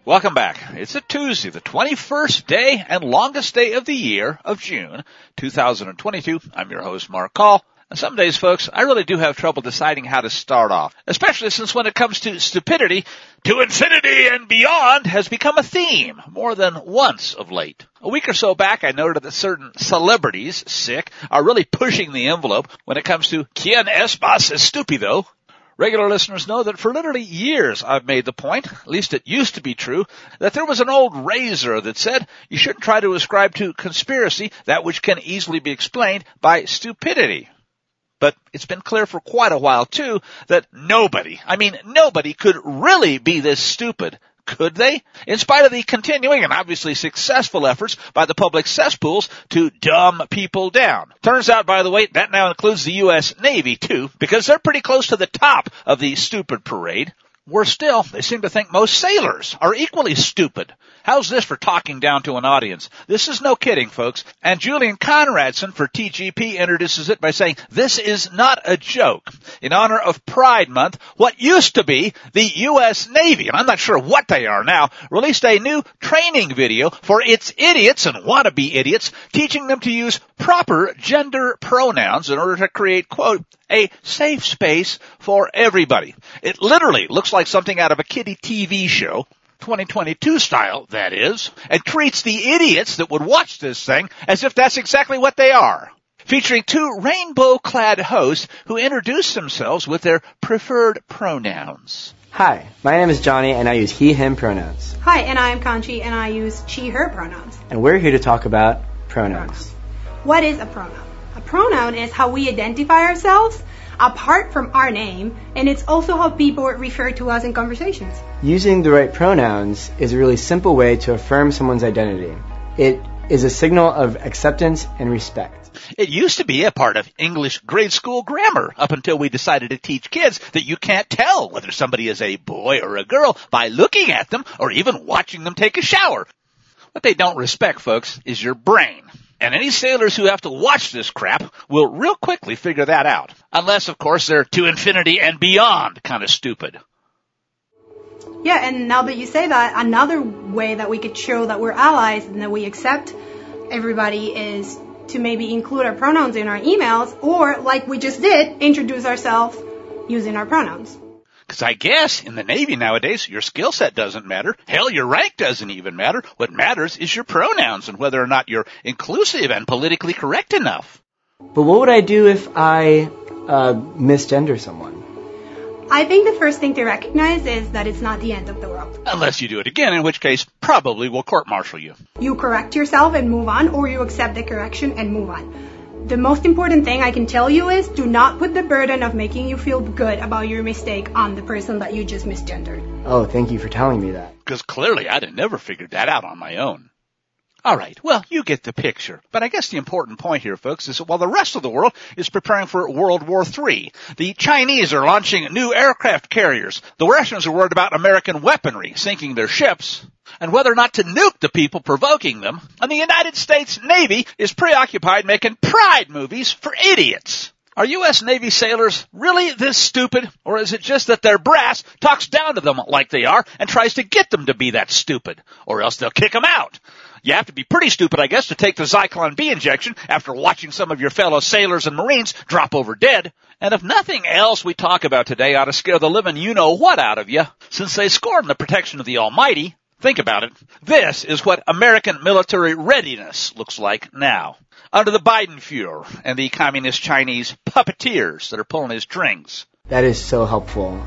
Welcome back. It's a Tuesday, the 21st day and longest day of the year of June, 2022. I'm your host, Mark Call. And some days, folks, I really do have trouble deciding how to start off, especially since when it comes to stupidity, to infinity and beyond has become a theme more than once of late. A week or so back, I noted that certain celebrities, are really pushing the envelope when it comes to ¿Quién es más estúpido? Regular listeners know that for literally years I've made the point, at least it used to be true, that there was an old razor that said you shouldn't try to ascribe to conspiracy that which can easily be explained by stupidity. But it's been clear for quite a while, too, that nobody could really be this stupid. Could they? In spite of the continuing and obviously successful efforts by the public cesspools to dumb people down. Turns out, by the way, that now includes the U.S. Navy, too, because they're pretty close to the top of the stupid parade. Worse still, they seem to think most sailors are equally stupid. How's this for talking down to an audience? This is no kidding, folks. And Julian Conradson for TGP introduces it by saying, this is not a joke. In honor of Pride Month, what used to be the U.S. Navy, and I'm not sure what they are now, released a new training video for its idiots and wannabe idiots, teaching them to use proper gender pronouns in order to create, quote, a safe space for everybody. It literally looks like something out of a kiddie TV show, 2022 style, that is, and treats the idiots that would watch this thing as if that's exactly what they are. Featuring two rainbow-clad hosts who introduce themselves with their preferred pronouns. Hi, my name is Johnny and I use he, him pronouns. Hi, and I'm Conchi and I use she, her pronouns. And we're here to talk about pronouns. What is a pronoun? A pronoun is how we identify ourselves apart from our name, and it's also how people refer to us in conversations. Using the right pronouns is a really simple way to affirm someone's identity. It is a signal of acceptance and respect. It used to be a part of English grade school grammar up until we decided to teach kids that you can't tell whether somebody is a boy or a girl by looking at them or even watching them take a shower. What they don't respect, folks, is your brain. And any sailors who have to watch this crap will real quickly figure that out. Unless, of course, they're to infinity and beyond kind of stupid. Yeah, and now that you say that, another way that we could show that we're allies and that we accept everybody is to maybe include our pronouns in our emails, or, like we just did, introduce ourselves using our pronouns. Because I guess in the Navy nowadays, your skill set doesn't matter. Hell, your rank doesn't even matter. What matters is your pronouns and whether or not you're inclusive and politically correct enough. But what would I do if I misgender someone? I think the first thing to recognize is that it's not the end of the world. Unless you do it again, in which case probably we'll court-martial you. You correct yourself and move on, or you accept the correction and move on. The most important thing I can tell you is do not put the burden of making you feel good about your mistake on the person that you just misgendered. Oh, thank you for telling me that. Because clearly I'd have never figured that out on my own. All right, well, you get the picture. But I guess the important point here, folks, is that while the rest of the world is preparing for World War III, the Chinese are launching new aircraft carriers, the Russians are worried about American weaponry sinking their ships, and whether or not to nuke the people provoking them, and the United States Navy is preoccupied making pride movies for idiots. Are U.S. Navy sailors really this stupid, or is it just that their brass talks down to them like they are and tries to get them to be that stupid, or else they'll kick them out? You have to be pretty stupid, I guess, to take the Zyklon B injection after watching some of your fellow sailors and Marines drop over dead. And if nothing else we talk about today ought to scare the living you-know-what out of you, since they scorn the protection of the Almighty, think about it. This is what American military readiness looks like now, under the Biden Fuhrer and the communist Chinese puppeteers that are pulling his strings. That is so helpful.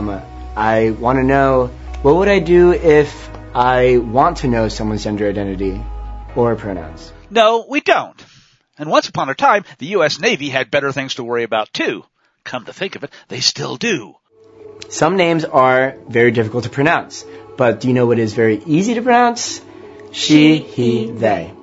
I want to know, what would I do if I want to know someone's gender identity or pronouns? No, we don't. And once upon a time, the U.S. Navy had better things to worry about, too. Come to think of it, they still do. Some names are very difficult to pronounce, but do you know what is very easy to pronounce? She, he, they.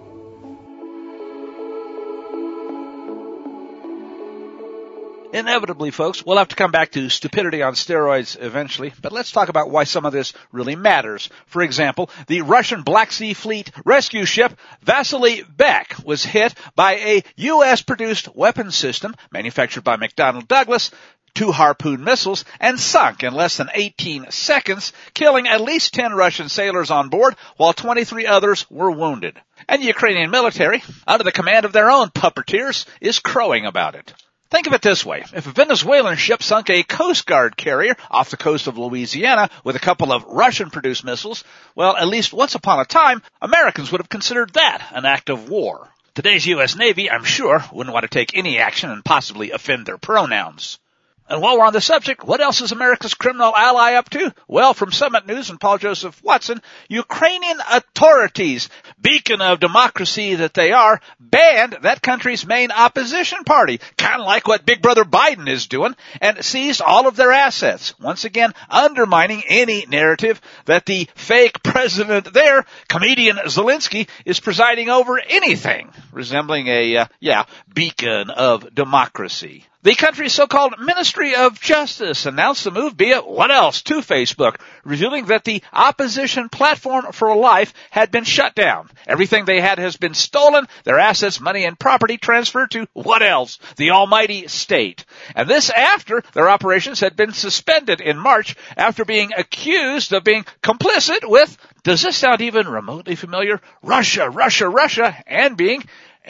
Inevitably, folks, we'll have to come back to stupidity on steroids eventually, but let's talk about why some of this really matters. For example, the Russian Black Sea Fleet rescue ship Vasily Beck was hit by a U.S.-produced weapons system manufactured by McDonnell Douglas 2 Harpoon missiles and sunk in less than 18 seconds, killing at least 10 Russian sailors on board, while 23 others were wounded. And the Ukrainian military, under the command of their own puppeteers, is crowing about it. Think of it this way. If a Venezuelan ship sunk a Coast Guard carrier off the coast of Louisiana with a couple of Russian-produced missiles, well, at least once upon a time, Americans would have considered that an act of war. Today's U.S. Navy, I'm sure, wouldn't want to take any action and possibly offend their pronouns. And while we're on the subject, what else is America's criminal ally up to? Well, from Summit News and Paul Joseph Watson, Ukrainian authorities, beacon of democracy that they are, banned that country's main opposition party, kind of like what Big Brother Biden is doing, and seized all of their assets, once again undermining any narrative that the fake president there, comedian Zelensky, is presiding over anything resembling a, beacon of democracy. The country's so-called Ministry of Justice announced the move via what else to Facebook, revealing that the opposition Platform for Life had been shut down. Everything they had has been stolen, their assets, money, and property transferred to what else? The almighty state. And this after their operations had been suspended in March after being accused of being complicit with, does this sound even remotely familiar? Russia, and being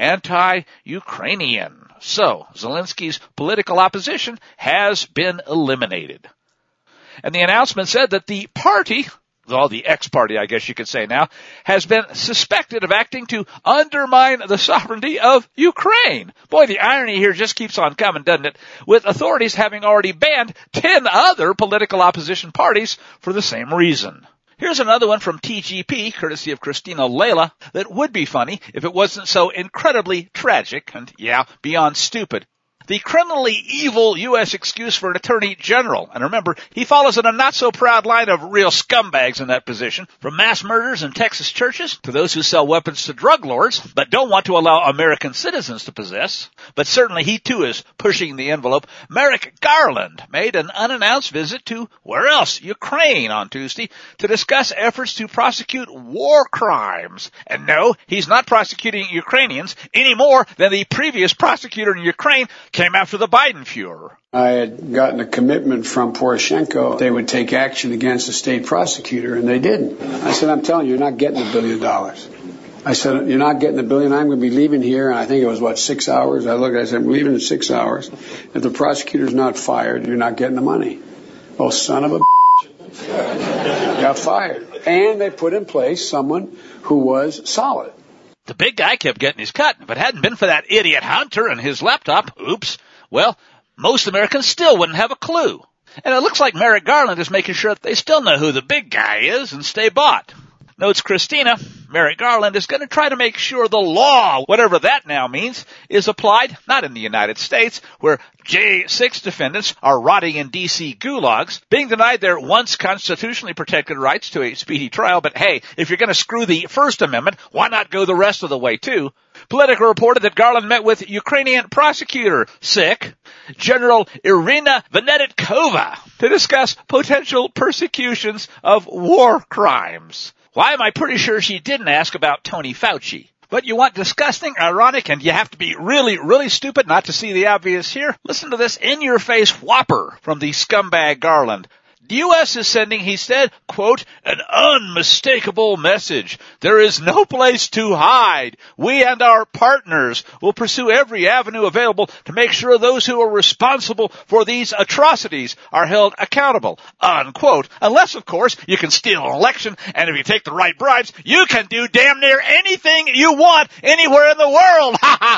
anti-Ukrainian. So, Zelensky's political opposition has been eliminated. And the announcement said that the party, well, the ex-party, I guess you could say now, has been suspected of acting to undermine the sovereignty of Ukraine. Boy, the irony here just keeps on coming, doesn't it? With authorities having already banned 10 other political opposition parties for the same reason. Here's another one from TGP, courtesy of Christina Layla, that would be funny if it wasn't so incredibly tragic and, beyond stupid. The criminally evil U.S. excuse for an attorney general. And remember, he follows in a not-so-proud line of real scumbags in that position, from mass murders in Texas churches to those who sell weapons to drug lords, but don't want to allow American citizens to possess. But certainly he, too, is pushing the envelope. Merrick Garland made an unannounced visit to, where else? Ukraine on Tuesday, to discuss efforts to prosecute war crimes. And no, he's not prosecuting Ukrainians any more than the previous prosecutor in Ukraine came after the Biden Fuhrer. I had gotten a commitment from Poroshenko they would take action against the state prosecutor, and they didn't. I said, I'm telling you, you're not getting $1 billion. I said, you're not getting $1 billion. I'm going to be leaving here, and I think it was, 6 hours? I said, I'm leaving in 6 hours. If the prosecutor's not fired, you're not getting the money. Oh, son of a got fired. And they put in place someone who was solid. The big guy kept getting his cut. If it hadn't been for that idiot Hunter and his laptop, well, most Americans still wouldn't have a clue. And it looks like Merrick Garland is making sure that they still know who the big guy is and stay bought. Notes Christina, Merrick Garland is going to try to make sure the law, whatever that now means, is applied, not in the United States, where J6 defendants are rotting in D.C. gulags, being denied their once constitutionally protected rights to a speedy trial. But hey, if you're going to screw the First Amendment, why not go the rest of the way too? Politico reported that Garland met with Ukrainian prosecutor, General Irina Venetkova, to discuss potential persecutions of war crimes. Why am I pretty sure she didn't ask about Tony Fauci? But you want disgusting, ironic, and you have to be really, really stupid not to see the obvious here? Listen to this in-your-face whopper from the scumbag Garland. The U.S. is sending, he said, quote, an unmistakable message. There is no place to hide. We and our partners will pursue every avenue available to make sure those who are responsible for these atrocities are held accountable, unquote. Unless, of course, you can steal an election, and if you take the right bribes, you can do damn near anything you want anywhere in the world,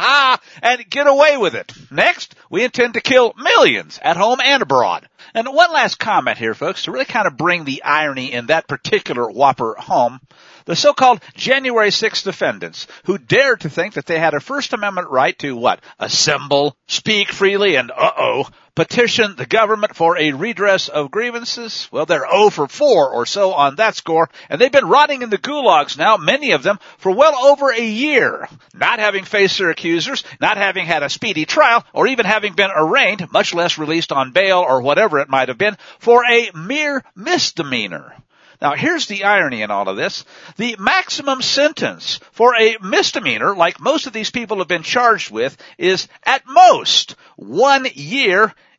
and get away with it. Next, we intend to kill millions at home and abroad. And one last comment here, folks, to really kind of bring the irony in that particular whopper home. The so-called January 6th defendants who dared to think that they had a First Amendment right to, assemble, speak freely, and, petition the government for a redress of grievances. Well, they're 0 for 4 or so on that score, and they've been rotting in the gulags now, many of them, for well over a year, not having faced their accusers, not having had a speedy trial, or even having been arraigned, much less released on bail or whatever it might have been, for a mere misdemeanor. Now, here's the irony in all of this. The maximum sentence for a misdemeanor, like most of these people have been charged with, is at most 1 year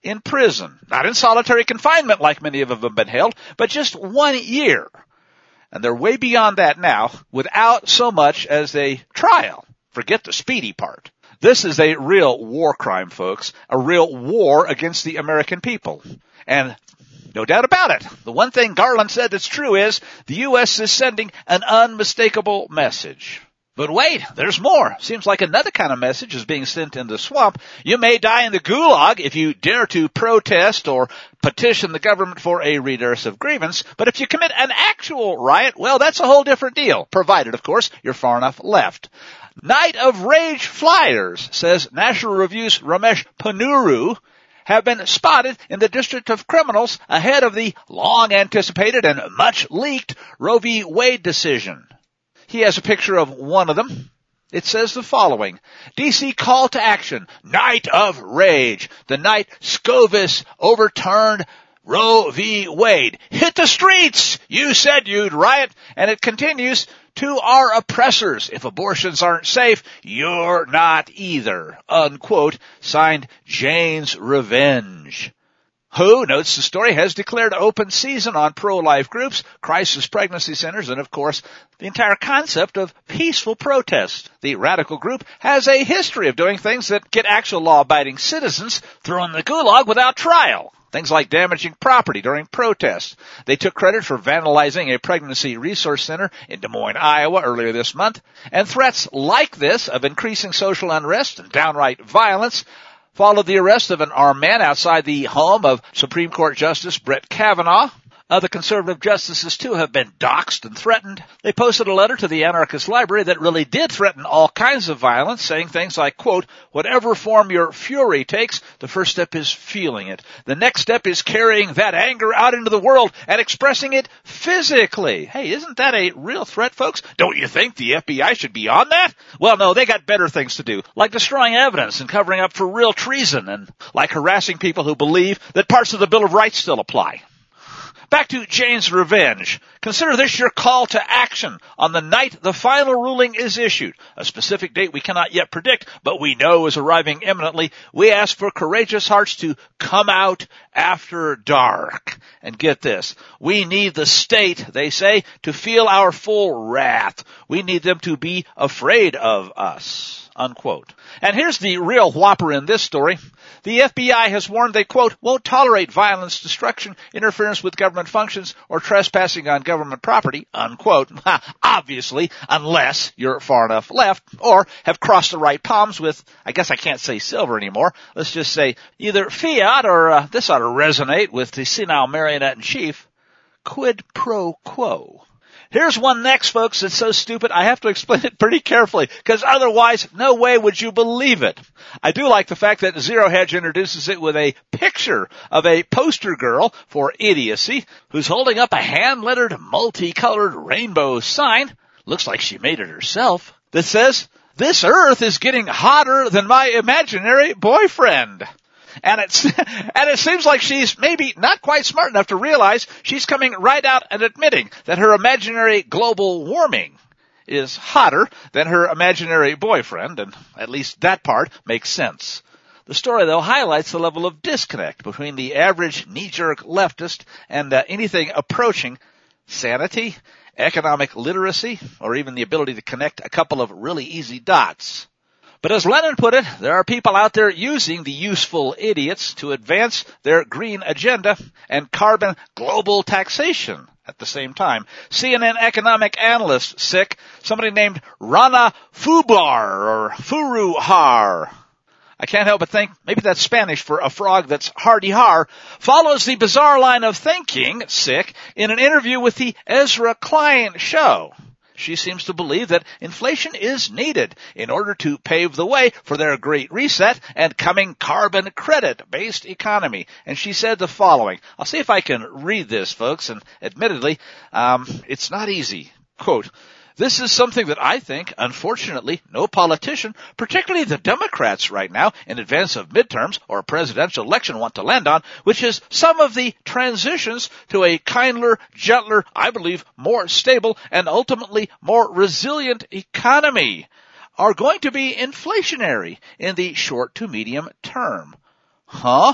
in prison. Not in solitary confinement like many of them have been held, but just 1 year. And they're way beyond that now without so much as a trial. Forget the speedy part. This is a real war crime, folks, a real war against the American people. And no doubt about it, the one thing Garland said that's true is the U.S. is sending an unmistakable message. But wait, there's more. Seems like another kind of message is being sent in the swamp. You may die in the gulag if you dare to protest or petition the government for a redress of grievance. But if you commit an actual riot, well, that's a whole different deal. Provided, of course, you're far enough left. Night of Rage flyers, says National Review's Ramesh Ponnuru, have been spotted in the District of Criminals ahead of the long-anticipated and much-leaked Roe v. Wade decision. He has a picture of one of them. It says the following: D.C. call to action, night of rage, the night Scoville overturned Roe v. Wade. Hit the streets! You said you'd riot. And it continues, to our oppressors, if abortions aren't safe, you're not either. Unquote. Signed, Jane's Revenge. WHO, notes the story, has declared open season on pro-life groups, crisis pregnancy centers, and of course, the entire concept of peaceful protest. The radical group has a history of doing things that get actual law-abiding citizens thrown in the gulag without trial. Things like damaging property during protests. They took credit for vandalizing a pregnancy resource center in Des Moines, Iowa earlier this month. And threats like this of increasing social unrest and downright violence followed the arrest of an armed man outside the home of Supreme Court Justice Brett Kavanaugh. Other conservative justices, too, have been doxxed and threatened. They posted a letter to the anarchist library that really did threaten all kinds of violence, saying things like, quote, whatever form your fury takes, the first step is feeling it. The next step is carrying that anger out into the world and expressing it physically. Hey, isn't that a real threat, folks? Don't you think the FBI should be on that? Well, no, they got better things to do, like destroying evidence and covering up for real treason, and like harassing people who believe that parts of the Bill of Rights still apply. Back to Jane's Revenge. Consider this your call to action on the night the final ruling is issued. A specific date we cannot yet predict, but we know is arriving imminently. We ask for courageous hearts to come out after dark. And get this, we need the state, they say, to feel our full wrath. We need them to be afraid of us. Unquote. And here's the real whopper in this story. The FBI has warned they, quote, won't tolerate violence, destruction, interference with government functions, or trespassing on government property, unquote. Obviously, unless you're far enough left or have crossed the right palms with, I guess I can't say silver anymore. Let's just say either fiat or, this ought to resonate with the senile marionette in chief, quid pro quo. Here's one next, folks, that's so stupid I have to explain it pretty carefully, because otherwise, no way would you believe it. I do like the fact that Zero Hedge introduces it with a picture of a poster girl for idiocy who's holding up a hand-lettered, multicolored rainbow sign, looks like she made it herself, that says, "This earth is getting hotter than my imaginary boyfriend." And it seems like she's maybe not quite smart enough to realize she's coming right out and admitting that her imaginary global warming is hotter than her imaginary boyfriend, and at least that part makes sense. The story, though, highlights the level of disconnect between the average knee-jerk leftist and anything approaching sanity, economic literacy, or even the ability to connect a couple of really easy dots. But as Lenin put it, there are people out there using the useful idiots to advance their green agenda and carbon global taxation at the same time. CNN economic analyst, somebody named Rana Fubar or Furuhar, I can't help but think maybe that's Spanish for a frog that's hardy-har, follows the bizarre line of thinking, in an interview with the Ezra Klein show. She seems to believe that inflation is needed in order to pave the way for their great reset and coming carbon credit-based economy. And she said the following. I'll see if I can read this, folks, and admittedly, it's not easy. Quote, "This is something that I think, unfortunately, no politician, particularly the Democrats right now, in advance of midterms or a presidential election want to land on, which is some of the transitions to a kinder, gentler, I believe, more stable, and ultimately more resilient economy, are going to be inflationary in the short to medium term." Huh?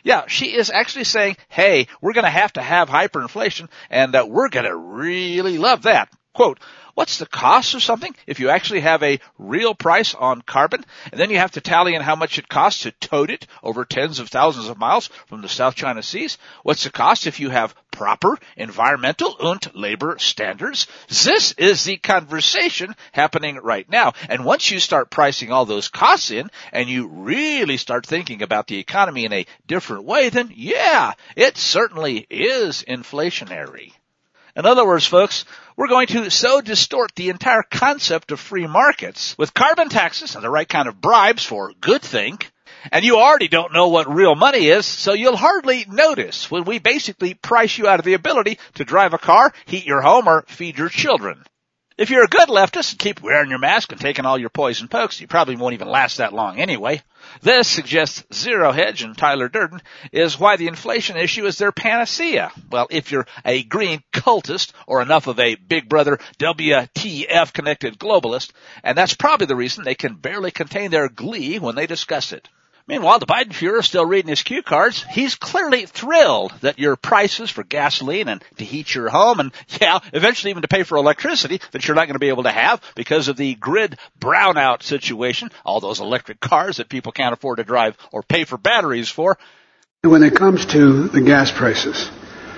Yeah, she is actually saying, hey, we're going to have hyperinflation, and we're going to really love that. Quote, what's the cost of something if you actually have a real price on carbon, and then you have to tally in how much it costs to tote it over tens of thousands of miles from the South China Seas? What's the cost if you have proper environmental and labor standards? This is the conversation happening right now. And once you start pricing all those costs in, and you really start thinking about the economy in a different way, then yeah, it certainly is inflationary. In other words, folks, we're going to so distort the entire concept of free markets with carbon taxes and the right kind of bribes for good think. And you already don't know what real money is, so you'll hardly notice when we basically price you out of the ability to drive a car, heat your home, or feed your children. If you're a good leftist and keep wearing your mask and taking all your poison pokes, you probably won't even last that long anyway. This, suggests Zero Hedge and Tyler Durden, is why the inflation issue is their panacea. Well, if you're a green cultist or enough of a Big Brother WTF connected globalist, and that's probably the reason they can barely contain their glee when they discuss it. Meanwhile, the Biden Fuhrer is still reading his cue cards. He's clearly thrilled that your prices for gasoline and to heat your home and, yeah, eventually even to pay for electricity that you're not going to be able to have because of the grid brownout situation, all those electric cars that people can't afford to drive or pay for batteries for. When it comes to the gas prices,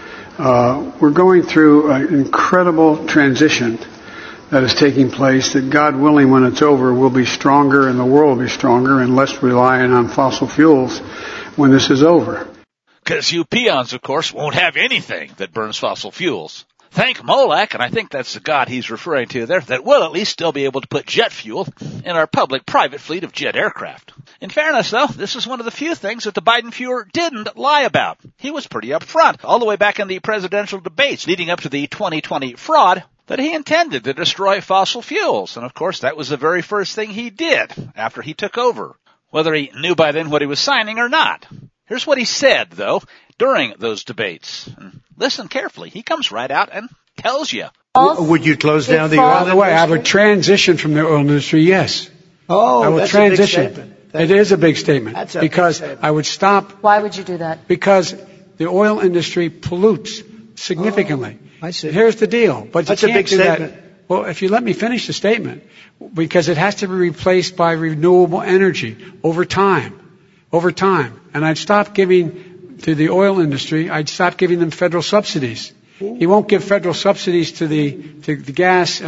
we're going through an incredible transition that is taking place, that God willing, when it's over, will be stronger and the world will be stronger and less reliant on fossil fuels when this is over. Because you peons, of course, won't have anything that burns fossil fuels. Thank Molech, and I think that's the God he's referring to there, that we'll at least still be able to put jet fuel in our public private fleet of jet aircraft. In fairness, though, this is one of the few things that the Biden Fuhrer didn't lie about. He was pretty upfront, all the way back in the presidential debates leading up to the 2020 fraud, that he intended to destroy fossil fuels. And of course, that was the very first thing he did after he took over, whether he knew by then what he was signing or not. Here's what he said, though, during those debates. And listen carefully. He comes right out and tells you. Would you close down the oil industry? By the way, I would transition from the oil industry, yes. Oh, I would that's transition. a big statement. It is a big statement. That's a because big statement. I would stop. Why would you do that? Because the oil industry pollutes significantly. I see. Here's the deal. But that's you a can't big do statement. that. Well, if you let me finish the statement, because it has to be replaced by renewable energy over time. Over time. And I'd stop giving to the oil industry, I'd stop giving them federal subsidies. He won't give federal subsidies to the gas,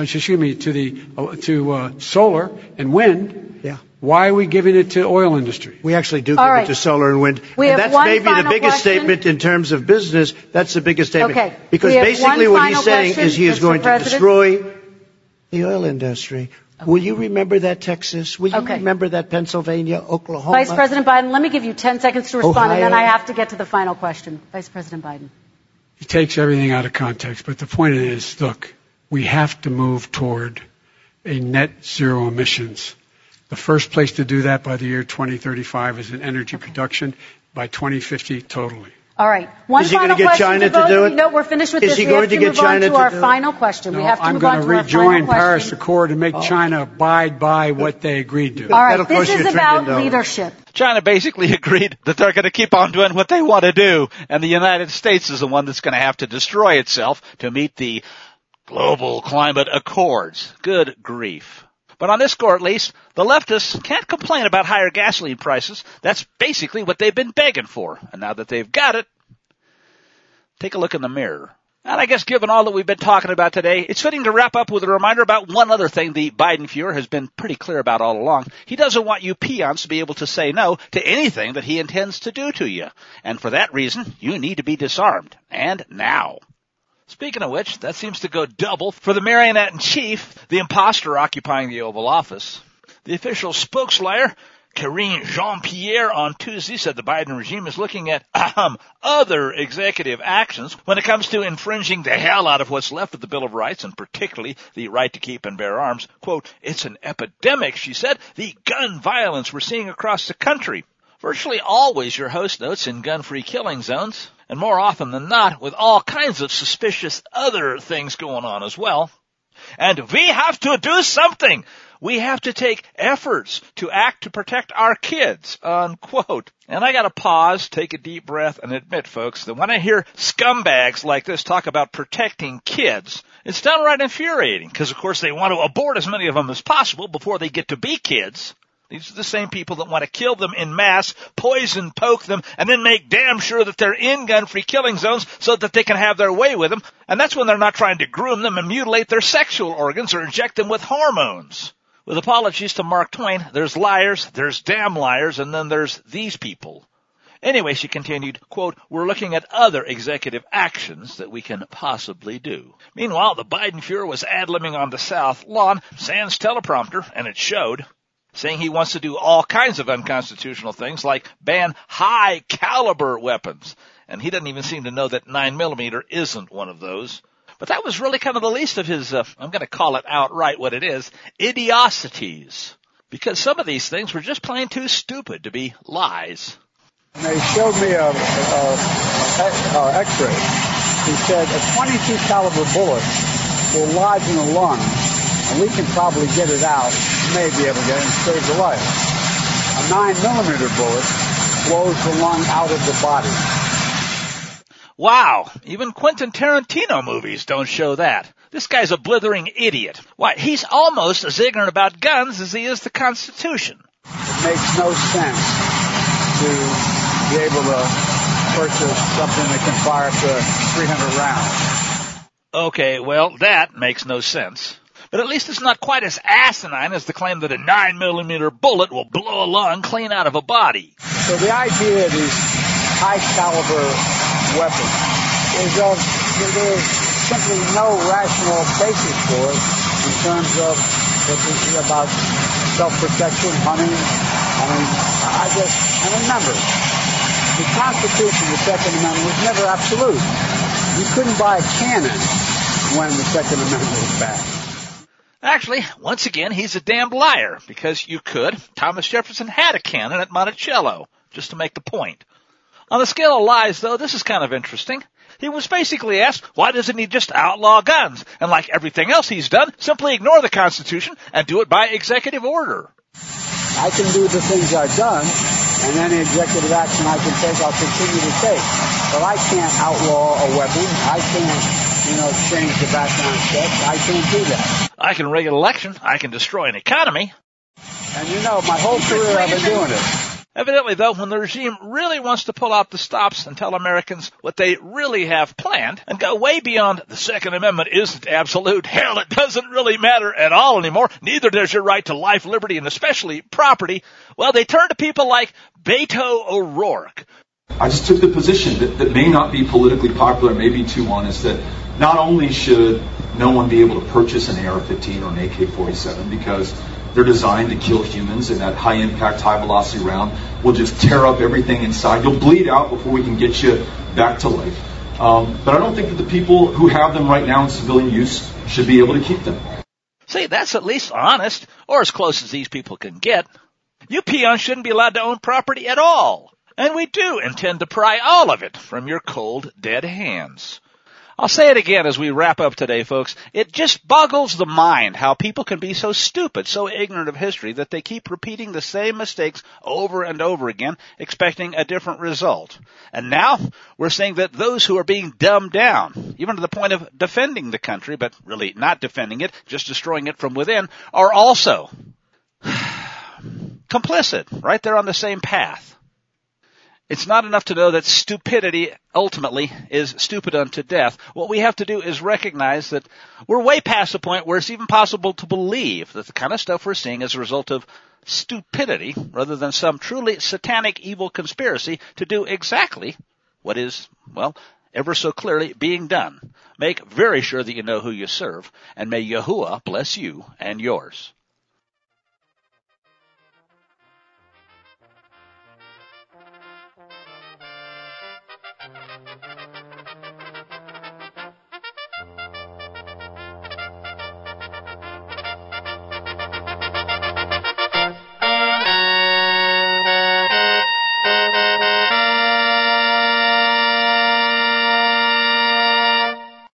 to solar and wind. Yeah. Why are we giving it to oil industry? We actually do give right. it to solar and wind. We and have that's one maybe the final biggest question. statement in terms of business. That's the biggest statement. Okay. Because We have basically one what he's final saying question, is he is Mr. going to President. destroy the oil industry. Will you remember that, Texas? Will you Okay. remember that, Pennsylvania, Oklahoma? Vice President Biden, let me give you 10 seconds to respond, and then Ohio. I have to get to the final question. Vice President Biden. He takes everything out of context, but the point is, look, we have to move toward a net zero emissions. The first place to do that by the year 2035 is in energy production, by 2050 totally. All right. One Is he final gonna get question China to to both do of it? you. No, we're finished with Is this. he We going have to to get move China on to to our do it? final question. No, We have to I'm move going on to to our final rejoin Paris question. Accord and make China abide by what they agreed to. All right. That'll This cost you is $1 about trillion. leadership. China basically agreed that they're going to keep on doing what they want to do, and the United States is the one that's going to have to destroy itself to meet the global climate accords. Good grief. But on this score, at least, the leftists can't complain about higher gasoline prices. That's basically what they've been begging for. And now that they've got it, take a look in the mirror. And I guess given all that we've been talking about today, it's fitting to wrap up with a reminder about one other thing the Biden Fuhrer has been pretty clear about all along. He doesn't want you peons to be able to say no to anything that he intends to do to you. And for that reason, you need to be disarmed. And now. Speaking of which, that seems to go double for the marionette-in-chief, the imposter occupying the Oval Office. The official spokesliar, Karine Jean-Pierre, on Tuesday said the Biden regime is looking at other executive actions when it comes to infringing the hell out of what's left of the Bill of Rights, and particularly the right to keep and bear arms. Quote, it's an epidemic, she said, the gun violence we're seeing across the country. Virtually always your host notes in gun-free killing zones, and more often than not with all kinds of suspicious other things going on as well. and we have to do something. We have to take efforts to act to protect our kids, unquote. And I gotta pause, take a deep breath, and admit, folks, that when I hear scumbags like this talk about protecting kids, it's downright infuriating, because of course they want to abort as many of them as possible before they get to be kids. These are the same people that want to kill them in mass, poison, poke them, and then make damn sure that they're in gun-free killing zones so that they can have their way with them. And that's when they're not trying to groom them and mutilate their sexual organs or inject them with hormones. With apologies to Mark Twain, there's liars, there's damn liars, and then there's these people. Anyway, she continued, quote, we're looking at other executive actions that we can possibly do. Meanwhile, the Biden Fuhrer was ad-libbing on the South Lawn, sans teleprompter, and it showed, saying he wants to do all kinds of unconstitutional things like ban high-caliber weapons. And he doesn't even seem to know that 9mm isn't one of those. But that was really kind of the least of his, I'm going to call it outright what it is, idiosities. Because some of these things were just plain too stupid to be lies. And they showed me a X-ray. He said a .22 caliber bullet will lodge in the lung, and we can probably get it out, may be able to get it and save the life. A 9mm bullet blows the lung out of the body. Wow, even Quentin Tarantino movies don't show that. This guy's a blithering idiot. Why, he's almost as ignorant about guns as he is the Constitution. It makes no sense to be able to purchase something that can fire up to 300 rounds. Okay, well, that makes no sense. But at least it's not quite as asinine as the claim that a 9mm bullet will blow a lung clean out of a body. So the idea of these high-caliber weapons is there's simply no rational basis for it in terms of what this is about self-protection, hunting. And remember, the Constitution, the Second Amendment, was never absolute. You couldn't buy a cannon when the Second Amendment was passed. Actually, once again, he's a damned liar, because you could. Thomas Jefferson had a cannon at Monticello, just to make the point. On the scale of lies, though, this is kind of interesting. He was basically asked, why doesn't he just outlaw guns? And like everything else he's done, simply ignore the Constitution and do it by executive order. I can do the things I've done, and any executive action I can take, I'll continue to take. But I can't outlaw a weapon. I can't, change the background check. I can't do that. I can rig an election. I can destroy an economy. And my whole career I've been doing it. Evidently, though, when the regime really wants to pull out the stops and tell Americans what they really have planned and go way beyond the Second Amendment isn't absolute, hell, it doesn't really matter at all anymore, neither does your right to life, liberty, and especially property, well, they turn to people like Beto O'Rourke. I just took the position that may not be politically popular, may be too honest, that not only should no one be able to purchase an AR-15 or an AK-47 because they're designed to kill humans, and that high-impact, high-velocity round will just tear up everything inside. You'll bleed out before we can get you back to life. But I don't think that the people who have them right now in civilian use should be able to keep them. See, that's at least honest, or as close as these people can get. You peons shouldn't be allowed to own property at all. And we do intend to pry all of it from your cold, dead hands. I'll say it again as we wrap up today, folks. It just boggles the mind how people can be so stupid, so ignorant of history, that they keep repeating the same mistakes over and over again, expecting a different result. And now we're seeing that those who are being dumbed down, even to the point of defending the country, but really not defending it, just destroying it from within, are also complicit, right there on the same path. It's not enough to know that stupidity ultimately is stupid unto death. What we have to do is recognize that we're way past the point where it's even possible to believe that the kind of stuff we're seeing is a result of stupidity rather than some truly satanic evil conspiracy to do exactly what is, well, ever so clearly being done. Make very sure that you know who you serve, and may Yahuwah bless you and yours.